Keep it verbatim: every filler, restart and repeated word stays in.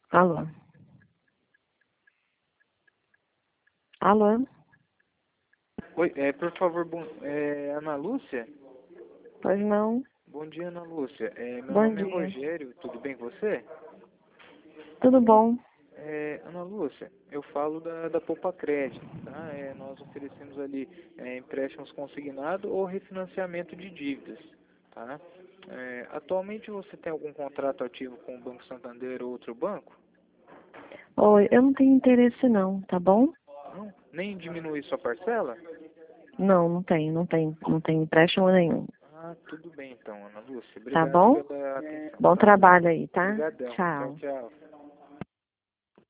Alô? Alô? Oi, é, por favor, bom, é, Ana Lúcia? Pois não? Bom dia, Ana Lúcia. É, meu Bom nome é dia. Rogério, tudo bem com você? Tudo bom? É, Ana Lúcia, eu falo da, da Poupa Crédito, tá? É, nós oferecemos ali é, empréstimos consignados ou refinanciamento de dívidas, tá? É, atualmente você tem algum contrato ativo com o Banco Santander ou outro banco? Oi, eu não tenho interesse não, tá bom? Não? Nem diminuir sua parcela? Não, não tenho, não tenho, não tenho empréstimo nenhum. Ah, tudo bem então, Ana Lúcia. Tá Obrigado bom? pela atenção, Bom tá? trabalho aí, tá? Obrigadão. Tchau, Tchau. tchau.